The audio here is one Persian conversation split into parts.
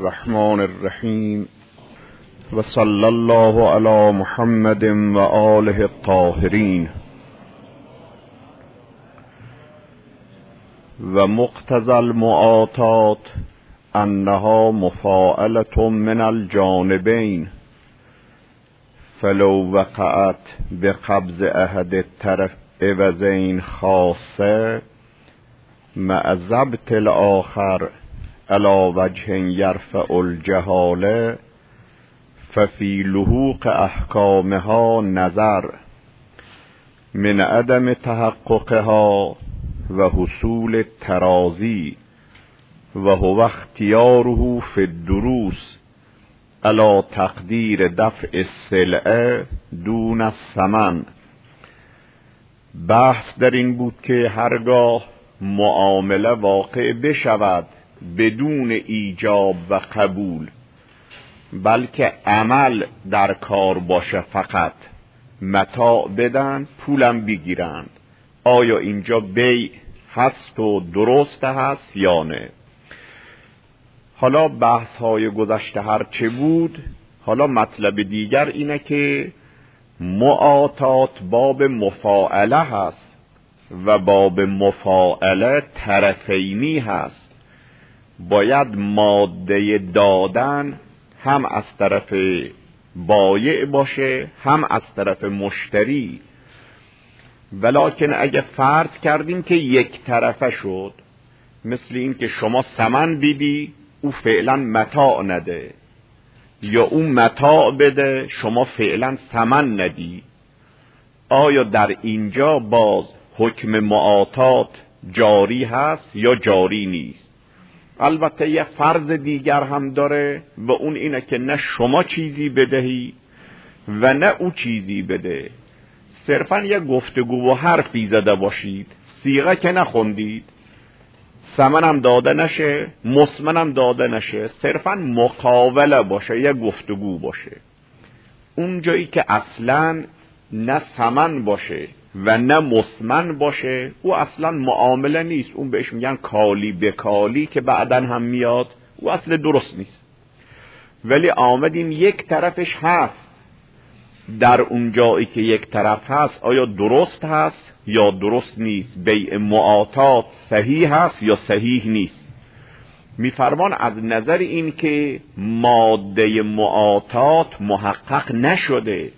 الرحمن الرحیم و صلی الله علی محمد و آله الطاهرین. و مقتضی المعاطات انها مفاعله من الجانبین، فلو وقعت بقبض احد الطرف عوضین خاصه مع ضبط الاخر على وجه یرفع الجهاله ففي لحوق احکامها نظر من عدم تحققها و حصول الترازی و هو اختیاره فی الدروس على تقدیر دفع السلعه دون الثمن. بحث در این بود که هرگاه معامله واقع بشود بدون ایجاب و قبول، بلکه عمل در کار باشه، فقط متاع بدن پولم بگیرند، آیا اینجا بیع هست و درست هست یا نه؟ حالا بحث های گذشته هر چه بود، حالا مطلب دیگر اینه که معاطات باب مفاعله هست و باب مفاعله طرفینی هست. باید ماده دادن هم از طرف بایع باشه هم از طرف مشتری. ولکن اگه فرض کردیم که یک طرفه شد، مثل این که شما ثمن بدی او فعلا متاع نده، یا او متاع بده شما فعلا ثمن ندی، آیا در اینجا باز حکم معاطات جاری هست یا جاری نیست؟ البته یه فرض دیگر هم داره و اون اینه که نه شما چیزی بدهی و نه او چیزی بده، صرفا یه گفتگو و حرفی زده باشید، صیغه که نخوندید، ثمنم داده نشه مسمنم داده نشه، صرفا مقاوله باشه، یه گفتگو باشه. اون جایی که اصلا نه ثمن باشه و نه مسمن باشه، او اصلا معامله نیست، اون بهش میگن کالی به کالی که بعدن هم میاد، او اصل درست نیست. ولی آمدیم یک طرفش هست، در اون جایی که یک طرف هست آیا درست هست یا درست نیست؟ بیع معاطات صحیح هست یا صحیح نیست؟ میفرمان از نظر این که ماده معاطات محقق نشده،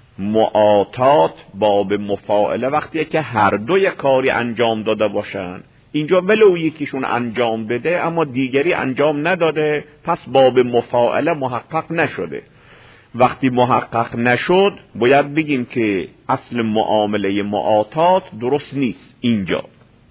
معاطات باب مفاعله وقتیه که هر دوی کاری انجام داده باشن، اینجا ولو یکیشون انجام بده اما دیگری انجام نداده، پس باب مفاعله محقق نشده. وقتی محقق نشد باید بگیم که اصل معامله معاطات درست نیست. اینجا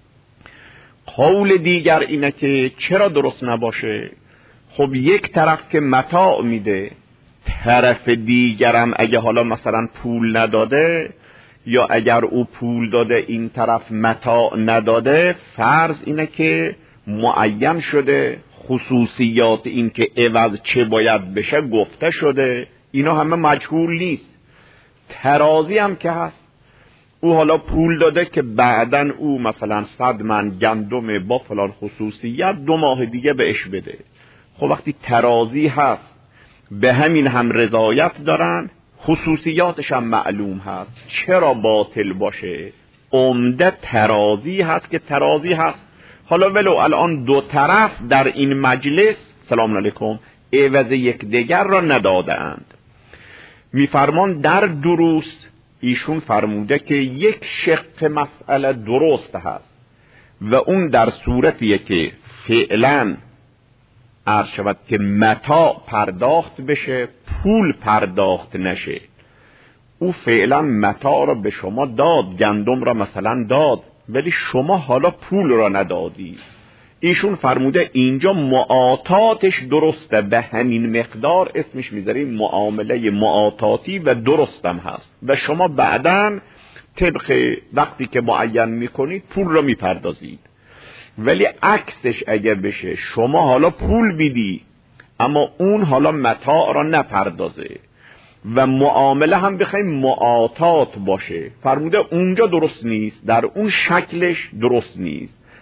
قول دیگر اینه که چرا درست نباشه؟ خب یک طرف که متاع میده، طرف دیگرم اگه حالا مثلا پول نداده یا اگر او پول داده این طرف متاع نداده، فرض اینه که معین شده، خصوصیات این که عوض چه باید بشه گفته شده، اینا همه مجهول نیست. ترازی هم که هست، او حالا پول داده که بعدن او مثلا 100 من گندم با فلان خصوصیت 2 ماه دیگه بهش بده. خب وقتی ترازی هست به همین هم رضایت دارن، خصوصیاتش هم معلوم هست، چرا باطل باشه؟ عمده ترازی هست که ترازی هست. حالا ولو الان دو طرف در این مجلس سلام علیکم عوض یکدیگر را ندادند، میفرمان در دروس ایشون فرموده که یک شق مسئله درست هست و اون در صورتیه که فعلا عرض شود که متاع پرداخت بشه، پول پرداخت نشه. او فعلا متاع را به شما داد، گندم را مثلا داد، ولی شما حالا پول را ندادی. ایشون فرموده اینجا معاطاتش درسته، به همین مقدار اسمش میذاریم معامله معاطاتی و درستم هست و شما بعداً طبق وقتی که معین میکنید پول را میپردازید. ولی عکسش اگر بشه، شما حالا پول بیدی اما اون حالا متاع را نپردازه و معامله هم بخوایم معاطات باشه، فرموده اونجا درست نیست، در اون شکلش درست نیست.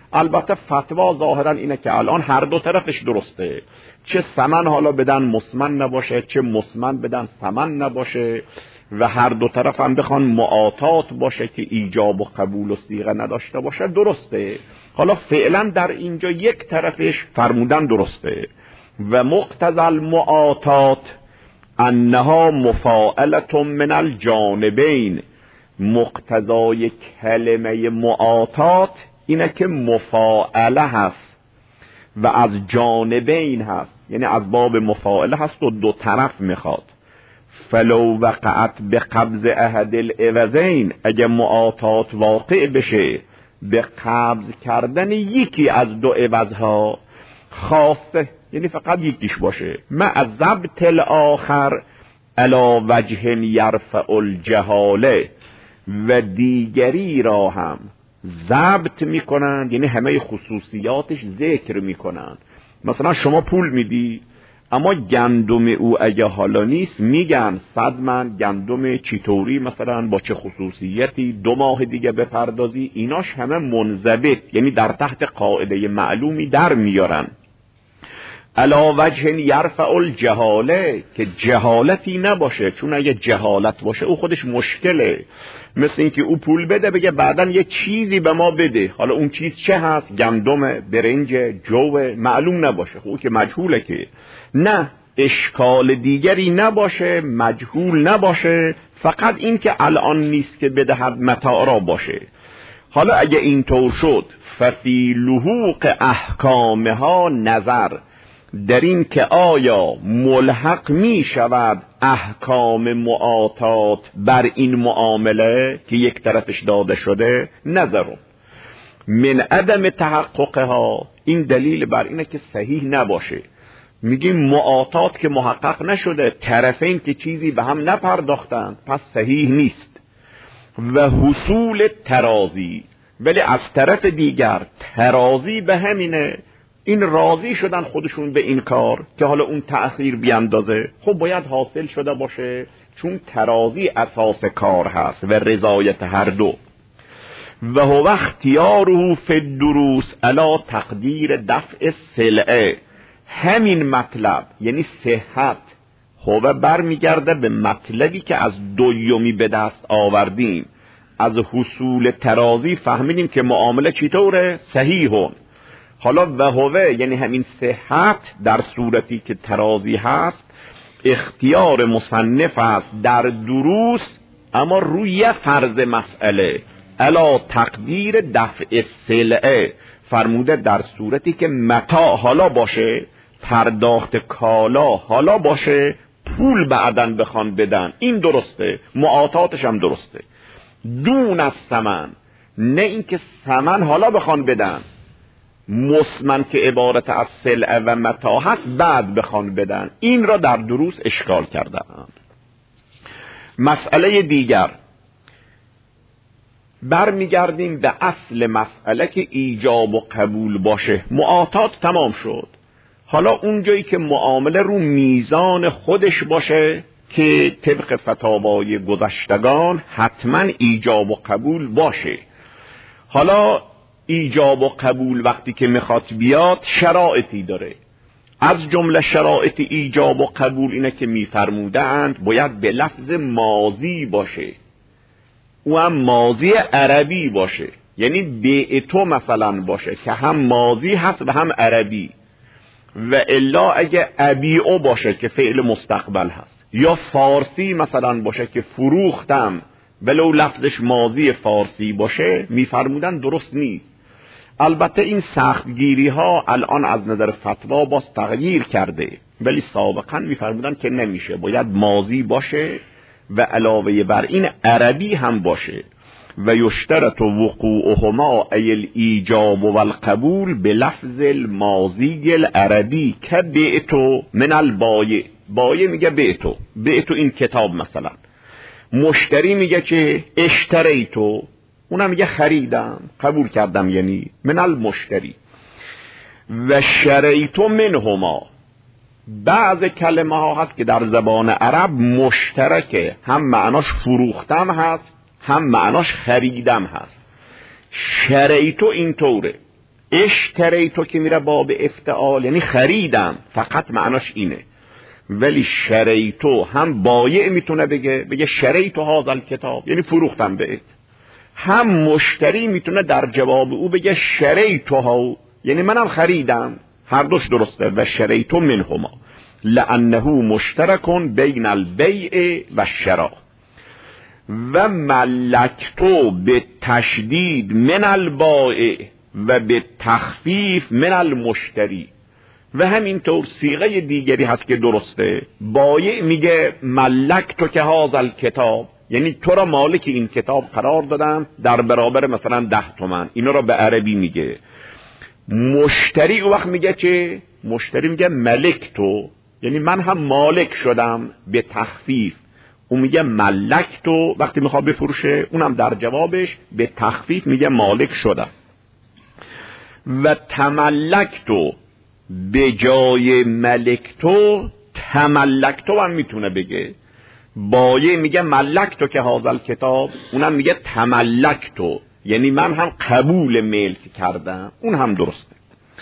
البته فتوا ظاهرا اینه که الان هر دو طرفش درسته، چه سمن حالا بدن مسمن نباشه، چه مسمن بدن سمن نباشه، و هر دو طرف هم بخوان معاطات باشه که ایجاب و قبول و صیغه نداشته باشه، درسته. حالا فعلا در اینجا یک طرفش فرمودن درسته. و مقتضی المعاطات انها مفاعله من الجانبین، مقتضای کلمه معاطات اینه که مفاعله هست و از جانبین هست، یعنی از باب مفاعله هست و دو طرف میخواد. فلو وقعت به قبض احد العوضین، اگه معاطات واقع بشه به قبض کردن یکی از دو عوضها، خاصه یعنی فقط یکیش باشه، مع ضبط الاخر علی وجه یرفع الجهاله، و دیگری را هم ضبط میکنن، یعنی همه خصوصیاتش ذکر میکنن. مثلا شما پول میدی اما گندم او اگه حالا نیست، میگن 100 من گندم چطوری مثلا با چه خصوصیتی 2 ماه دیگه بپردازی، ایناش همه منضبط، یعنی در تحت قاعده معلومی در میارن. علا وجه یرفع الجهاله، که جهالتی نباشه، چون اگه جهالت باشه او خودش مشکله. مثل اینکه او پول بده بگه بعدن یه چیزی به ما بده، حالا اون چیز چه هست، گندم، برنج، جو، معلوم نباشه، او که مجهوله. که نه اشکال دیگری نباشه، مجهول نباشه، فقط این که الان نیست که بدهد متاع را باشه. حالا اگه اینطور شد، ففی لحوق احکامها نظر، در این که آیا ملحق می شود احکام معاطات بر این معامله که یک طرفش داده شده، نظر من عدم تحققها، این دلیل بر اینه که صحیح نباشه. میگیم معاطات که محقق نشده، طرفین که چیزی به هم نپرداختند، پس صحیح نیست. و حصول ترازی، ولی از طرف دیگر ترازی به همینه، این راضی شدن خودشون به این کار که حالا اون تأخیر بیاندازه، خب باید حاصل شده باشه، چون ترازی اساس کار هست و رضایت هر دو. و هو اختیاره فی الدروس علی تقدیر دفع سلعه، همین مطلب یعنی صحت هو برمیگرده به مطلبی که از دومی به دست آوردیم. از حصول ترازی فهمیدیم که معامله چطوره؟ صحیحون. حالا و هوه یعنی همین صحت در صورتی که ترازی هست، اختیار مصنف است در دروس، اما روی فرض مسئله علا تقدیر دفع سلعه، فرموده در صورتی که متاع حالا باشه، پرداخت کالا حالا باشه، پول بعدن بخوان بدن، این درسته، معاطاتش هم درسته. دون از ثمن، نه اینکه ثمن حالا بخوان بدن، مسمن که عبارت از سلعه و متاع هست بعد بخوان بدن، این را در دروس اشکال کردند. مسئله دیگر، برمیگردیم به اصل مسئله که ایجاب و قبول باشه. معاطات تمام شد، حالا اونجایی که معامله رو میزان خودش باشه که طبق فتاوای گذشتگان حتما ایجاب و قبول باشه. حالا ایجاب و قبول وقتی که میخواد بیاد شرایطی داره، از جمله شرایط ایجاب و قبول اینه که میفرمودند باید به لفظ ماضی باشه، او هم ماضی عربی باشه، یعنی بیعتو مثلا باشه که هم ماضی هست و هم عربی، و الا اگه ابیعو باشه که فعل مستقبل هست، یا فارسی مثلا باشه که فروختم ولو لفظش ماضی فارسی باشه، میفرمودن درست نیست. البته این سختگیری ها الان از نظر فتوا باز تغییر کرده، ولی سابقا میفرمودن که نمیشه، باید ماضی باشه و علاوه بر این عربی هم باشه. و یشترط وقوعهما ای الایجاب و القبول به لفظ الماضی العربی که بیعتو من البایع، بایع میگه بیعتو، بیعتو این کتاب مثلا، مشتری میگه که اشتریتو، اونم میگه خریدم، قبول کردم، یعنی من المشتری. و شریتو منهما، بعض کلمه ها هست که در زبان عرب مشترکه، هم معناش فروختم هست هم معناش خریدم هست. شریتو اینطوره، اشتریتو که میره باب افتعال یعنی خریدم، فقط معناش اینه. ولی شریتو هم بایع میتونه بگه شریتو هذا الکتاب یعنی فروختم بهت، هم مشتری میتونه در جواب او بگه شریتو ها یعنی منم خریدم، هر دوش درسته. و شریتو منهما لانه مشترک بین البیع و الشراء. و ملکتو به تشدید من البائع و به تخفیف من المشتری. و همینطور صیغه دیگری هست که درسته، بایع میگه ملکتو که هذا الکتاب یعنی تو را مالک این کتاب قرار دادم در برابر مثلا 10 تومن، اینا را به عربی میگه. مشتری او وقت میگه چه؟ مشتری میگه ملکتو یعنی من هم مالک شدم به تخفیف. اون میگه ملکتو وقتی میخواد بفروشه، اونم در جوابش به تخفیف میگه مالک شدم. و تملکتو به جای ملکتو تملکتو هم میتونه بگه. بایع میگه ملکتو که هذا الکتاب، اونم میگه تملکتو یعنی من هم قبول ملک کردم، اون هم درسته.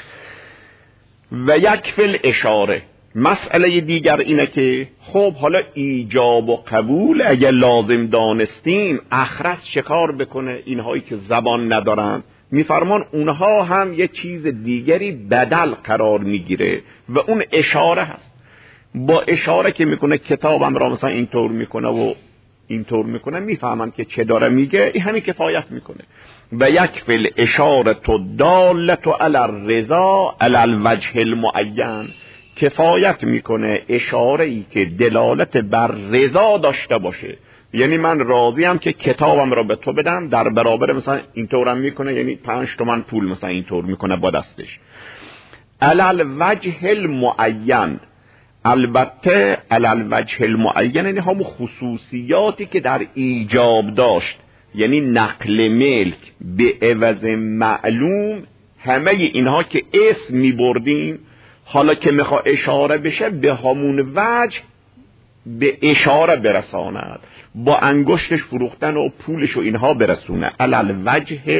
و یکفی الاشاره. مسئله دیگر اینه که خب حالا ایجاب و قبول اگه لازم دانستیم، اخرس شکار بکنه اینهایی که زبان ندارن، میفرمان اونها هم یه چیز دیگری بدل قرار میگیره و اون اشاره هست. با اشاره که میکنه کتابم را مثلا اینطور میکنه و اینطور میکنه، میفهمن که چه داره میگه، این همین کفایت میکنه. و یکفی الاشاره دالت علی الرضا علی الوجه المعین. کفایت میکنه اشاره ای که دلالت بر رضا داشته باشه، یعنی من راضیم که کتابم را به تو بدم در برابر مثلا اینطورم میکنه، یعنی 5 تومن پول مثلا اینطور میکنه با دستش. علی الوجه المعین. البته علی الوجه المعین یعنی همون خصوصیاتی که در ایجاب داشت، یعنی نقل ملک به عوض معلوم، همه اینها که اسم میبردیم حالا که میخوا اشاره بشه به همون وجه به اشاره برساند، با انگشتش فروختن و پولش و اینها برسونه. علل وجه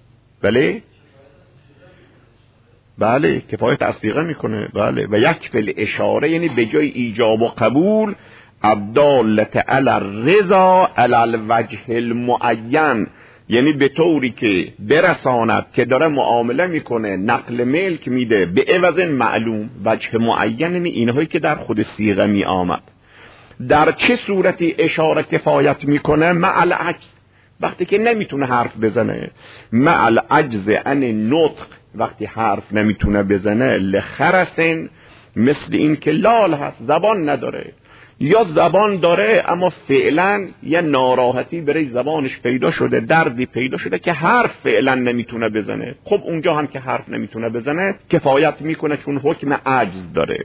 بله کفایت تصدیقه میکنه. بله. و یکفی الاشاره یعنی به جای ایجاب و قبول الدالت علی الرضا علی الوجه المعین، یعنی به طوری که برساند که داره معامله میکنه، نقل ملک میده به عوض معلوم. وجه معین یعنی اینهایی که در خود صیغه می آمد. در چه صورتی اشاره کفایت میکنه؟ مع العجز، وقتی که نمیتونه حرف بزنه. مع العجز عن نطق، وقتی حرف نمیتونه بزنه. لخرسن، مثل این که لال هست، زبان نداره، یا زبان داره اما فعلا یه ناراحتی برای زبانش پیدا شده، دردی پیدا شده که حرف فعلا نمیتونه بزنه. خب اونجا هم که حرف نمیتونه بزنه کفایت میکنه، چون حکم عجز داره،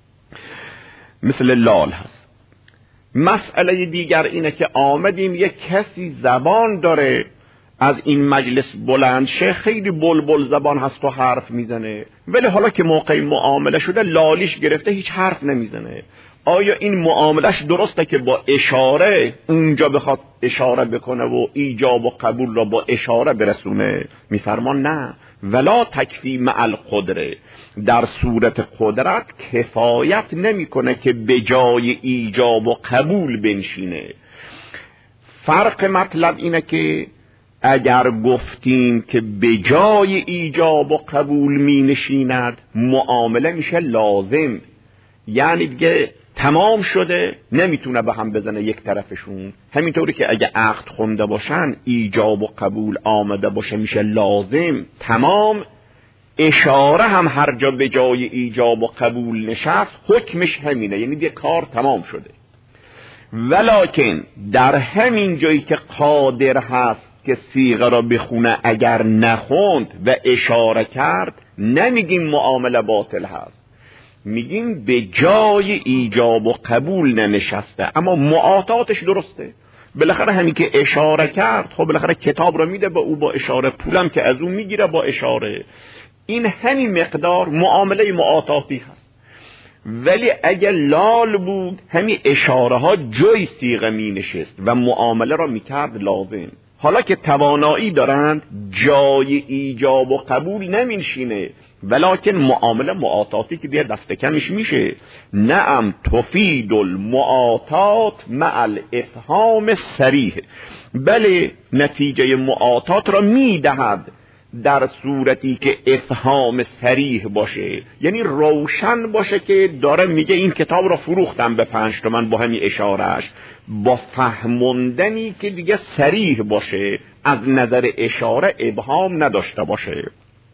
مثل لال هست. مسئله دیگر اینه که آمدیم یک کسی زبان داره، از این مجلس بلند شه، خیلی بلبل زبان هست و حرف میزنه، ولی حالا که موقع معامله شده لالیش گرفته، هیچ حرف نمیزنه. آیا این معاملش درسته که با اشاره اونجا بخواد اشاره بکنه و ایجاب و قبول را با اشاره برسونه؟ میفرمان نه، ولا تکفی مع القدره. در صورت قدرت کفایت نمیکنه که به جای ایجاب و قبول بنشینه. فرق مطلب اینه که اگر گفتیم که به جای ایجاب و قبول می نشیند، معامله میشه لازم، یعنی دیگه تمام شده، نمیتونه به هم بزنه یک طرفشون. همینطوری که اگه عقد خونده باشن، ایجاب و قبول آمده باشه میشه لازم، تمام. اشاره هم هر جا به جای ایجاب و قبول نشست، حکمش همینه، یعنی دیگه کار تمام شده. ولکن در همین جایی که قادر هست که صیغه را بخونه، اگر نخوند و اشاره کرد، نمیگیم معامله باطل هست، میگیم به جای ایجاب و قبول ننشسته، اما معاطاتش درسته. بالاخره همین که اشاره کرد، خب بالاخره کتاب را میده به او با اشاره، پولم که از اون میگیره با اشاره. این همین مقدار معامله معاطاتی هست. ولی اگه لال بود، همین اشاره ها جای صیغه می نشست و معامله را می کرد لازم. حالا که توانایی دارند جای ایجاب و قبول نمیشینه، ولکن معامله معاطاتی که دیگه دست کمش میشه. نعم تفید المعاطات مع الافهام صریح، بله نتیجه معاطات را میدهد در صورتی که افهام صریح باشه، یعنی روشن باشه که داره میگه این کتاب را فروختم به 5 تومن با همین اشارهش، با فهموندنی که دیگه صریح باشه، از نظر اشاره ابهام نداشته باشه.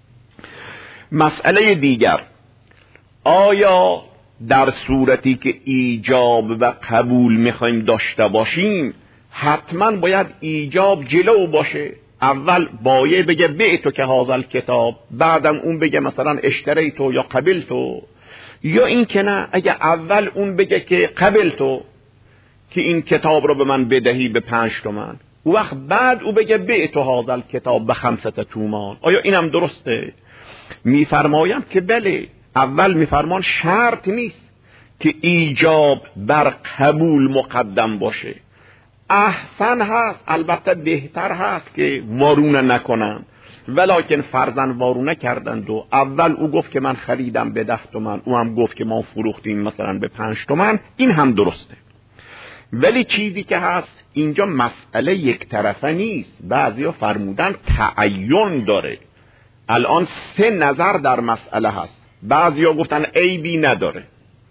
مسئله دیگر، آیا در صورتی که ایجاب و قبول میخوایم داشته باشیم حتما باید ایجاب جلو باشه؟ اول بایه بگه بعتو که هذا الکتاب، بعدم اون بگه مثلا اشتریتو یا قبلتو، یا این که نه اگه اول اون بگه که قبلتو که این کتاب رو به من بدهی به 5 تومن، او وقت بعد او بگه بعتو هذا الکتاب به 5 تومان. آیا اینم درسته؟ میفرمایم که بله. اول میفرمان شرط نیست که ایجاب بر قبول مقدم باشه، احسن هست، البته بهتر هست که وارونه نکنن، ولکن فرضاً وارونه کردند و اول او گفت که من خریدم به 10 تومن، او هم گفت که ما فروختیم مثلا به 5 تومن، این هم درسته. ولی چیزی که هست اینجا مسئله یک طرفه نیست، بعضیا فرمودن تعین داره. الان 3 نظر در مسئله هست، بعضیا گفتن عیبی نداره،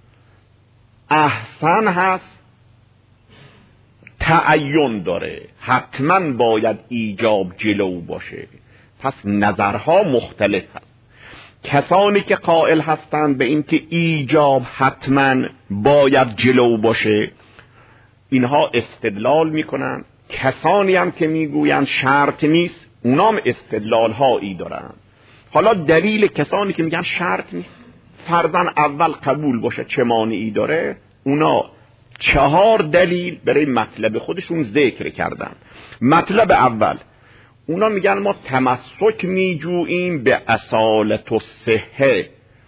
احسن هست، تعین داره، حتما باید ایجاب جلو باشه. پس نظرها مختلف هست. کسانی که قائل هستند به این که ایجاب حتما باید جلو باشه اینها استدلال میکنن، کسانی هم که میگویند شرط نیست اونام استدلال هایی دارن. حالا دلیل کسانی که میگن شرط نیست، فرضاً اول قبول باشه چه مانعی داره؟ اونا 4 دلیل برای مطلب خودشون ذکر کردن. مطلب اول، اونا میگن ما تمسک میجوییم به اصالت و صحه.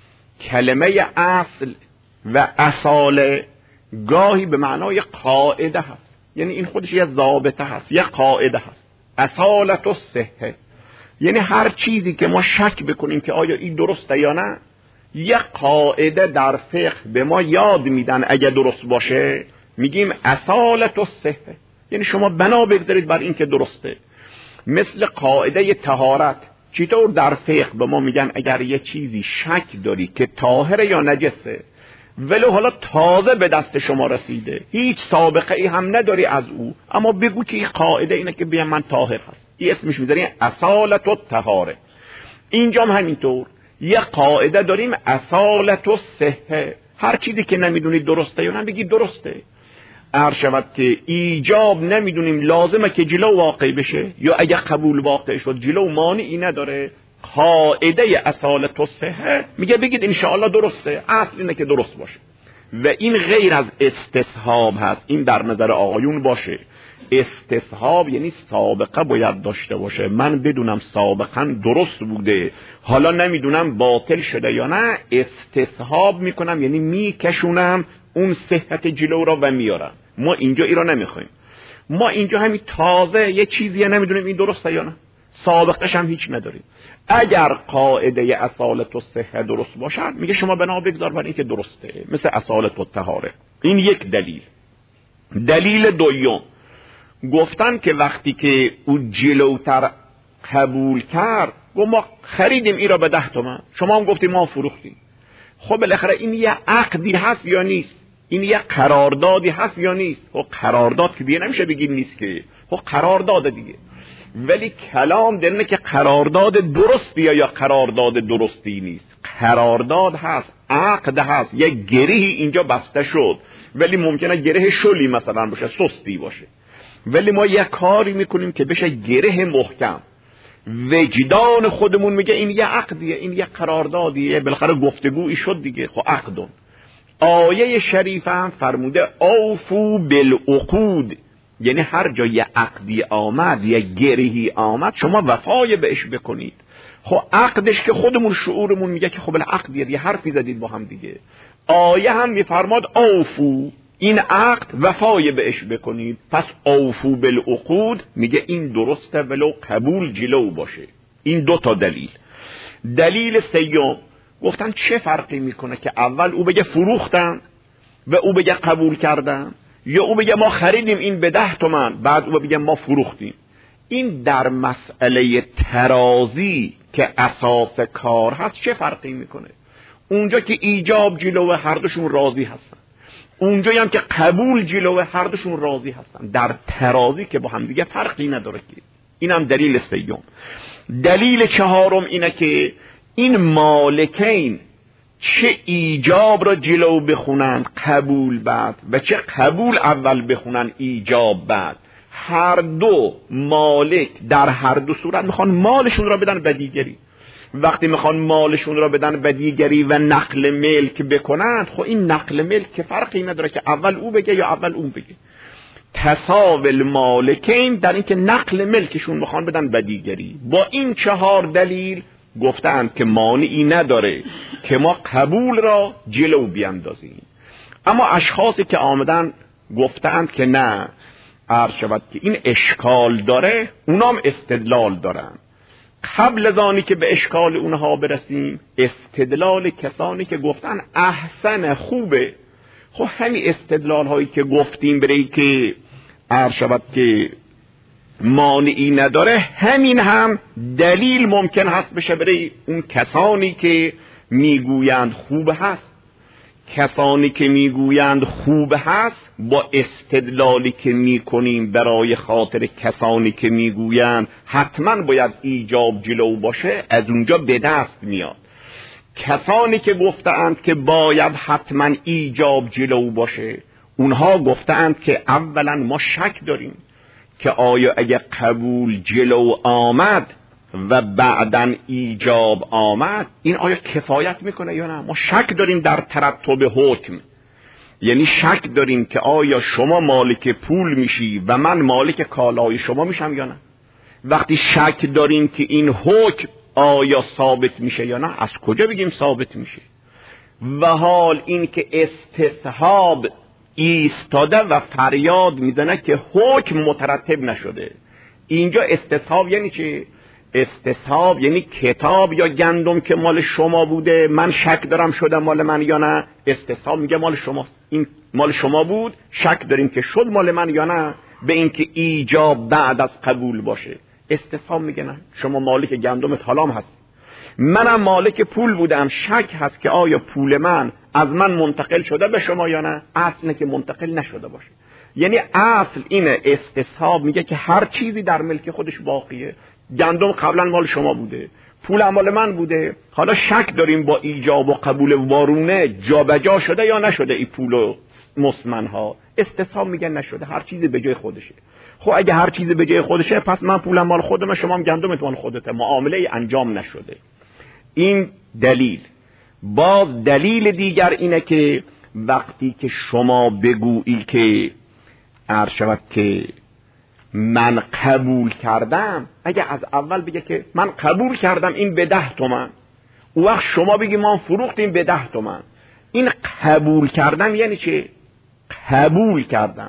کلمه اصل و اصاله گاهی به معنای قاعده هست، یعنی این خودش یه ضابطه هست، یه قاعده هست. اصالت و صحه یعنی هر چیزی که ما شک بکنیم که آیا این درسته یا نه، یه قاعده در فقه به ما یاد میدن، اگه درست باشه میگیم اصالت و صحه، یعنی شما بنا بگذارید بر این که درسته. مثل قاعده طهارت، چطور در فقه به ما میگن اگر یه چیزی شک داری که طاهره یا نجسه، ولو حالا تازه به دست شما رسیده، هیچ سابقه ای هم نداری از او، اما بگو که این قاعده اینه که بگم من طاهر هست، این اسمش میذاریم اصالت و طهاره. اینجا هم همینطور یه قاعده داریم اصالت و صحه، هر چیزی که نمیدونید درسته یا نه بگید درسته. عرض شود که ایجاب نمیدونیم لازمه که جلو واقع بشه، یا اگه قبول واقع شد جلو مانعی نداره، قاعده اصالت و صحه میگه بگید انشاءالله درسته، اصل اینه که درست باشه. و این غیر از استصحاب هست، این در نظر آقایون باشه. استصحاب یعنی سابقه باید داشته باشه، من بدونم سابقا درست بوده، حالا نمیدونم باطل شده یا نه، استصحاب میکنم یعنی میکشونم اون صحت جلو را و میارم. ما اینجا ای را نمیخوایم، ما اینجا همین تازه یه چیزی نمیدونیم این درسته یا نه، سابقش هم هیچ نداریم. اگر قاعده اصالت و صحه درست باشد میگه شما بنا بگذار بر این که درسته، مثل اصالت و طهاره. این یک دلیل. دلیل دوم، گفتن که وقتی که او جلوتر قبول کرد گفت ما خریدیم این را به 10 تومن، شما هم گفتیم ما فروختیم. خب بالاخره این یه عقدی هست یا نیست؟ این یه قراردادی هست یا نیست؟ خب قرارداد که دیگه نمیشه بگیم نیست که، خب قرارداد دیگه. ولی کلام در اینه که قرارداد درستیه یا قرارداد درستی نیست. قرارداد هست، عقد هست، یه گرهی اینجا بسته شد، ولی ممکنه گره شلی مثلا باشه، سستی باشه، ولی ما یه کاری میکنیم که بشه گره محکم. وجدان خودمون میگه این یه عقدیه، این یه قراردادیه، بالاخره گفتگویی شد دیگه، خب عقدون. آیه شریفه هم فرموده اوفو بالعقود، یعنی هر جا یه عقدی آمد، یه گرهی آمد، شما وفای بهش بکنید. خب عقدش که خودمون شعورمون میگه که خب العقدیه، یه حرفی زدید با هم دیگه. آیه هم میفرماد اوفو، این عقد وفای بهش بکنید. پس اوفو بالعقود میگه این درسته ولو قبول جلو باشه. این 2 تا دلیل. دلیل سیوم گفتن چه فرقی میکنه که اول او بگه فروختن و او بگه قبول کردن، یا او بگه ما خریدیم این به 10 تومن بعد او بگه ما فروختیم. این در مسئله ترازی که اساس کار هست چه فرقی میکنه؟ اونجا که ایجاب جلو هر دوشون راضی هستن، اونجایی هم که قبول جلو هر دوشون راضی هستن. در ترازی که با هم دیگه فرقی نداره که. اینم دلیل سیوم. دلیل چهارم اینه که این مالکین چه ایجاب را جلو بخونند قبول بعد و چه قبول اول بخونند ایجاب بعد، هر دو مالک در هر دو صورت میخوان مالشون را بدن به دیگری. وقتی میخوان مالشون را بدن به دیگری و نقل ملک بکنند، خب این نقل ملک که فرقی نداره که اول او بگه یا اول اون بگه. تساوی مالکین در این که نقل ملکشون میخوان بدن به دیگری. با این 4 دلیل گفتند که مانعی نداره که ما قبول را جلو بیاندازیم. اما اشخاصی که آمدن گفتند که نه، عرض شود که این اشکال داره، اونام استدلال دارن. قبل از آنی که به اشکال اونها برسیم، استدلال کسانی که گفتن احسن خوبه. خب همین استدلال هایی که گفتیم برای که عرض شود که مانعی نداره، همین هم دلیل ممکن هست بشه برای اون کسانی که میگویند خوب هست. کسانی که میگویند خوب هست با استدلالی که میکنیم برای خاطر کسانی که میگویند حتما باید ایجاب جلو باشه، از اونجا به دست میاد. کسانی که گفتند که باید حتما ایجاب جلو باشه، اونها گفتند که اولا ما شک داریم که آیا اگه قبول جلو آمد و بعدن ایجاب آمد این آیا کفایت میکنه یا نه. ما شک داریم در ترتب حکم، یعنی شک داریم که آیا شما مالک پول میشی و من مالک کالای شما میشم یا نه. وقتی شک داریم که این حکم آیا ثابت میشه یا نه، از کجا بگیم ثابت میشه؟ و حال این که استصحاب ایستاده و فریاد میزنه که حکم مترتب نشده. اینجا استصحاب یعنی چی؟ استصحاب یعنی کتاب یا گندم که مال شما بوده، من شک دارم شده مال من یا نه. استصحاب میگه مال شما، این مال شما بود، شک داریم که شد مال من یا نه، به اینکه ایجاب بعد از قبول باشه. استصحاب میگه نه، شما مالک گندم حالام هست، منم مالک پول بودم، شک هست که آیا پول من از من منتقل شده به شما یا نه. اصل اینه که منتقل نشده باشه. یعنی اصل اینه، استصحاب میگه که هر چیزی در ملک خودش باقیه. گندم قبلا مال شما بوده، پول مال من بوده، حالا شک داریم با ایجاب و قبول وارونه جابجا شده یا نشده این پول و مسمن ها. استصحاب میگه نشده، هر چیزی به جای خودشه. خب اگه هر چیزی به جای خودشه، پس من پولم مال خودمه، شما هم گندمت مال خودته، معامله انجام نشده. این دلیل. باز دلیل دیگر اینه که وقتی که شما بگویی که عرض شود که من قبول کردم، اگه از اول بگه که من قبول کردم این به 10 تومن، او وقت شما بگی ما فروختیم به 10 تومن، این قبول کردم یعنی چه؟ قبول کردم.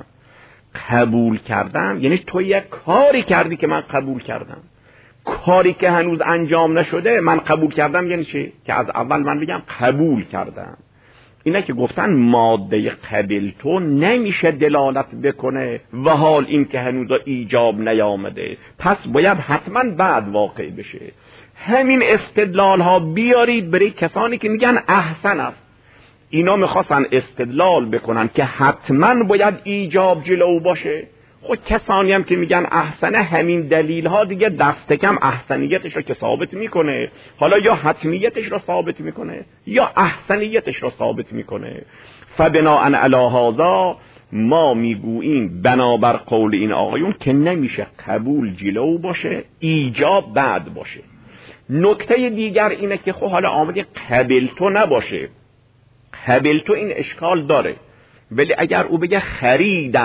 قبول کردم یعنی تو یک کاری کردی که من قبول کردم. کاری که هنوز انجام نشده من قبول کردم یعنی چه؟ که از اول من بگم قبول کردم. اینه که گفتن ماده قبل تو نمیشه دلالت بکنه و حال این که هنوز ایجاب نیامده، پس باید حتما بعد واقع بشه. همین استدلال ها بیارید برای کسانی که میگن احسن است. اینا میخواستن استدلال بکنن که حتما باید ایجاب جلو باشه. خود کسانی هم که میگن احسنه، همین دلیل ها دیگه دست کم احسنیتش رو که ثابت میکنه، حالا یا حتمیتش رو ثابت میکنه یا احسنیتش رو ثابت میکنه. فبناء علی هذا ما میگوییم بنابر قول این آقایون که نمیشه قبول جلو باشه، ایجاب بعد باشه. نکته دیگر اینه که خب حالا آمده قبل تو نباشه، قبل تو این اشکال داره، ولی اگر او بگه خریدم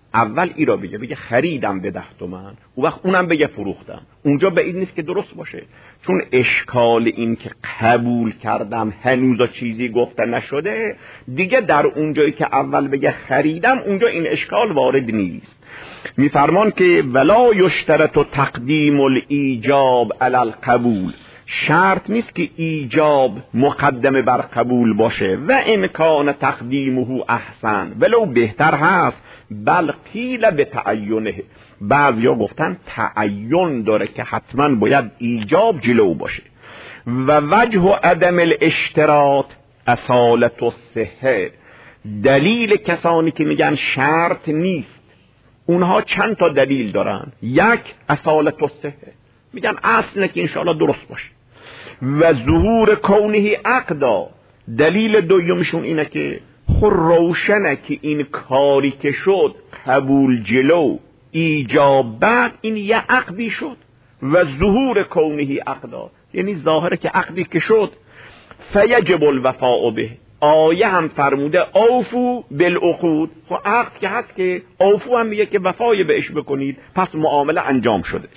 اول ای را بگه خریدم به 10 تومن، اون وقت اونم بگه فروختم. اونجا بعید نیست که درست باشه، چون اشکال این که قبول کردم هنوز چیزی گفته نشده دیگه، در اونجایی که اول بگه خریدم اونجا این اشکال وارد نیست. میفرمان که ولا یشترط تقدیم الایجاب علی القبول، شرط نیست که ایجاب مقدمه بر قبول باشه. و امکان تقدیمه احسن، ولو بهتر هست، بل قیل به تعینه، بعضیا گفتن تعین داره که حتما باید ایجاب جلو باشه. و وجه عدم الاشتراط اصالت الصحه، دلیل کسانی که میگن شرط نیست، اونها چند تا دلیل دارن. یک، اصالت الصحه، میگن اصل که انشاءالله درست باشه. و ظهور کونه عقدا، دلیل دویمشون اینه که خود روشنه که این کاری که شد قبول جلو ایجاب بعد این یه عقدی شد. و ظهور کونه عقدا یعنی ظاهره که عقدی که شد فیجب الوفاء به، آیه هم فرموده اوفو بالعقود، خب عقد که هست که اوفو هم میگه که وفای بهش بکنید، پس معامله انجام شده.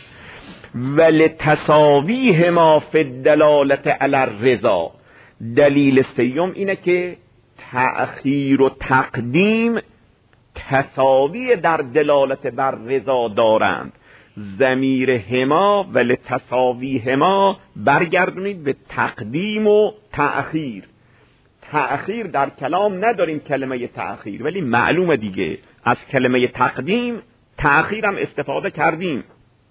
ولتساویهما فی الدلالت علی الرضا، دلیل سیوم اینه که تأخیر و تقدیم تساوی در دلالت بر رضا دارند. ضمیر هما ولتساویهما برگردونید به تقدیم و تأخیر. تأخیر در کلام نداریم کلمه تأخیر، ولی معلومه دیگه از کلمه تقدیم تأخیر هم استفاده کردیم.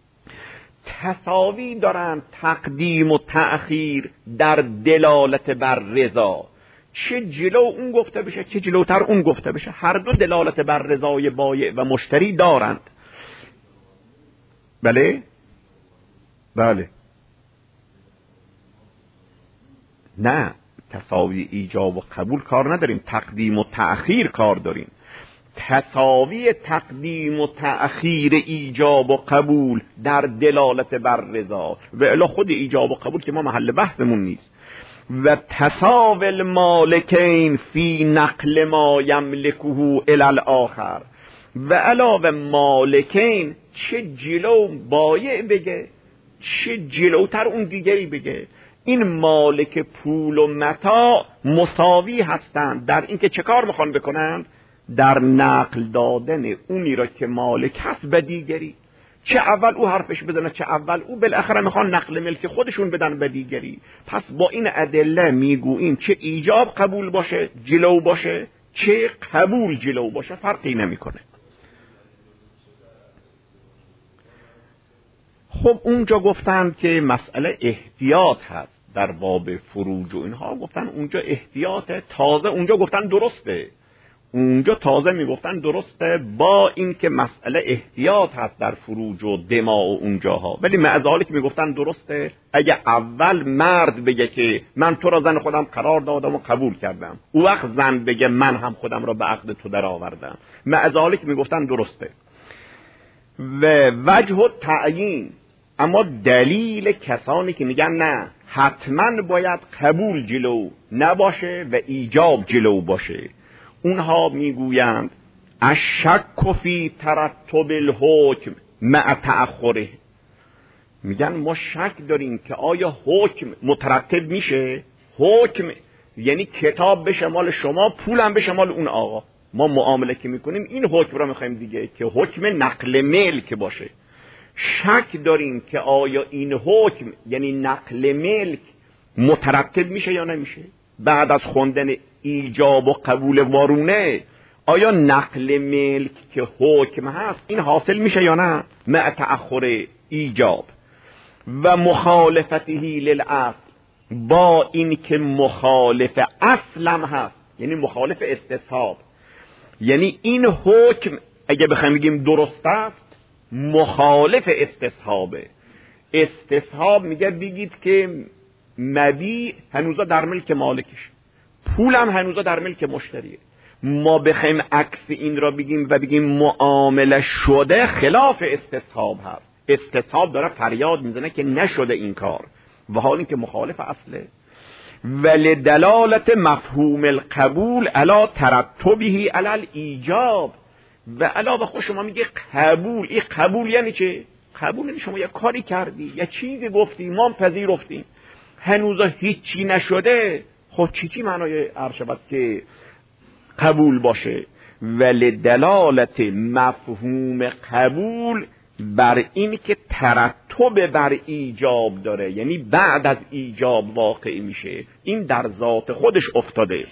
تساوی دارن تقدیم و تأخیر در دلالت بر رضا، چه جلو اون گفته بشه چه جلوتر اون گفته بشه، هر دو دلالت بر رضای بایع و مشتری دارند. بله بله، نه تساوی ایجاب و قبول کار نداریم، تقدیم و تأخیر کار داریم. تساوی تقدیم و تأخیر ایجاب و قبول در دلالت بر رضا، و الا خود ایجاب و قبول که ما محل بحثمون نیست. و تساوی المالکین فی نقل ما یملکه الی الاخر، و علاوه مالکین چه جلو بایع بگه چه جلوتر اون دیگری بگه، این مالک پول و متاع مساوی هستند در اینکه چه کار میخوان بکنند، در نقل دادن اونی را که مالک هست به دیگری، چه اول او حرفش بزنه چه اول او، بالاخره میخوان نقل ملک خودشون بدن به دیگری. پس با این ادله میگوییم چه ایجاب قبول باشه جلو باشه چه قبول جلو باشه فرقی نمیکنه. خب اونجا گفتن که مسئله احتیاط هست در باب فروج و اینها، گفتن اونجا احتیاط تازه، اونجا گفتن درسته، اونجا تازه میگفتن درسته با این که مسئله احتیاط هست در فروج و دما و اونجاها، ولی معذالی که میگفتن درسته اگه اول مرد بگه که من تو را زن خودم قرار دادم و قبول کردم، او وقت زن بگه من هم خودم را به عقد تو در آوردم، معذالی که میگفتن درسته. و وجه تعیین، اما دلیل کسانی که میگن نه حتما باید قبول جلو نباشه و ایجاب جلو باشه، اونها میگویند الشک فی ترتب الحکم مع تأخره، میگن ما شک داریم که آیا حکم مترتب میشه، حکم یعنی کتاب به شمال شما پولم به شمال اون آقا، ما معامله که میکنیم این حکم را میخوایم دیگه که حکم نقل ملک باشه، شک داریم که آیا این حکم یعنی نقل ملک مترتب میشه یا نمیشه، بعد از خوندن ایجاب و قبول وارونه آیا نقل ملک که حکم هست این حاصل میشه یا نه مع تأخر ایجاب. و مخالفته للاصل، با این که مخالف اصلم هست، یعنی مخالف استصحاب، یعنی این حکم اگه بخوایم بگیم درست است مخالف استصحابه. استصحاب میگه بگید که مبیع هنوزا در ملک مالکش، پولم هنوزا در ملک مشتریه. ما بخوایم عکس این را بگیم و بگیم معامله شده، خلاف استصحاب هست. استصحاب داره فریاد میزنه که نشده این کار، و حال این که مخالف اصله. ولدلالت مفهوم القبول علی ترتبه علی الایجاب، و علاوه خود شما میگه قبول. این قبول یعنی چه؟ قبول یعنی شما یه کاری کردی، یه چیزی گفتی، ما هم پذیرفتیم، هنوز هیچی نشده. خب چی معنای عرشبت که قبول باشه؟ ولی دلالت مفهوم قبول بر این که ترتب بر ایجاب داره، یعنی بعد از ایجاب واقع میشه. این در ذات خودش افتاده.